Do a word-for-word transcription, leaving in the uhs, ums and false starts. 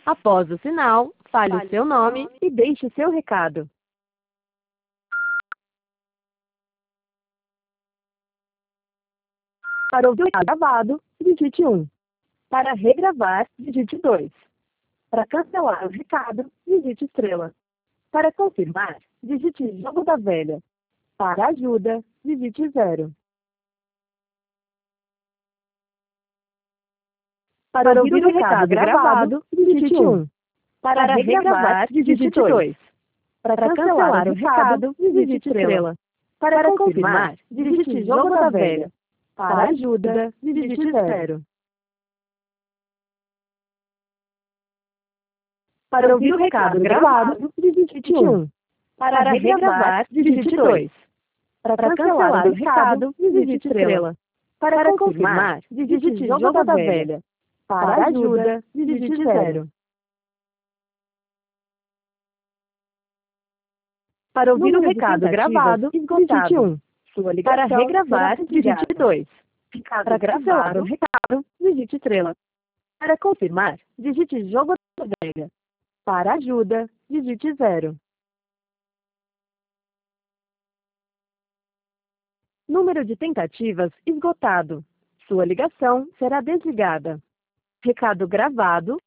Após o sinal, fale o seu nome e deixe seu recado. Para ouvir o recado gravado, digite um. Para regravar, digite dois. Para cancelar o recado, digite estrela. Para confirmar, digite jogo da velha. Para ajuda, digite zero. Para ouvir o recado gravado, digite um. Para regravar, digite dois. Para cancelar o recado, digite estrela. Para confirmar, digite jogo da velha. Para ajuda, digite zero. Para ouvir o recado gravado, digite um. Para regravar, digite dois. Para cancelar o recado, digite estrela. Para confirmar, digite jogo da velha. Para ajuda, digite zero. Para ouvir o recado gravado, digite um. Para regravar, digite dois. Para cancelar o recado, digite estrela. Para confirmar, digite jogo da velha. Para ajuda, digite zero. Número de tentativas esgotado. Sua ligação será desligada. Recado gravado